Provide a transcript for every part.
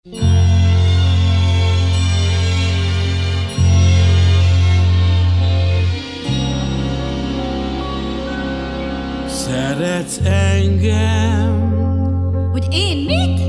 Szeretsz engem? Hogy én mit?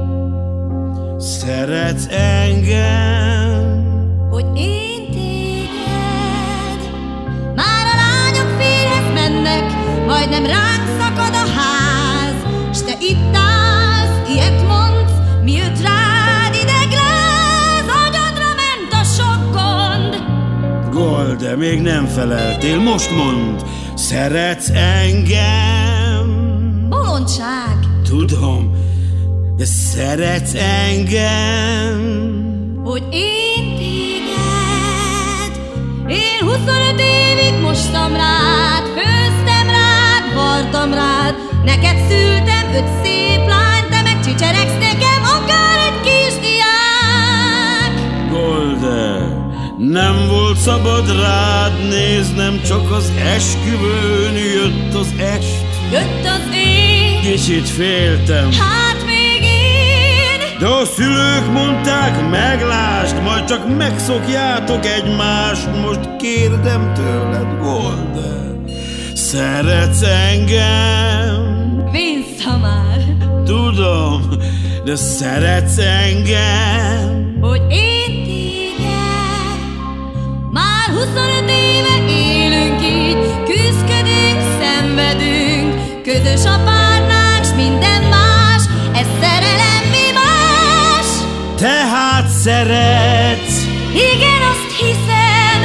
Szeretsz engem? Hogy én téged. Már a lányok férjhez mennek, majdnem ránk szakad a ház, s te itt állsz, ilyet mondsz, mi jött rád idegláz, agyadra ment a sok gond. Gold, de még nem feleltél, most mondd, szeretsz engem? Bolondság. Tudom, de szeretsz engem? Hogy én téged. Én 25 évig mostam rád, főztem rád, vartam rád, neked szültem 5 szép lányt, te meg csicseregsz nekem, akár egy kisdiák. Golde, nem volt szabad rád néznem, csak az esküvőn jött az est. Jött az én, Kicsit féltem, hát még én. de a szülők mondták, meglásd, majd csak megszokjátok egymást. Most kérdem tőled, Golde, szeretsz engem? Vissza már. Tudom, de szeretsz engem? Hogy én téged. Már 25 éve élünk így, küszködünk, szenvedünk, közös a párnánk, s minden más, ez szerelem, mi más? Tehát szeretsz, Igen, azt hiszem,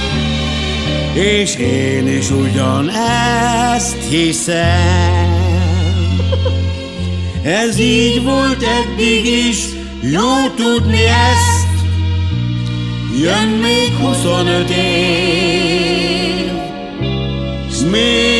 és én is ugyanezt hiszem. Ez így volt eddig is, jó tudni ezt. Jön még 25 év, s még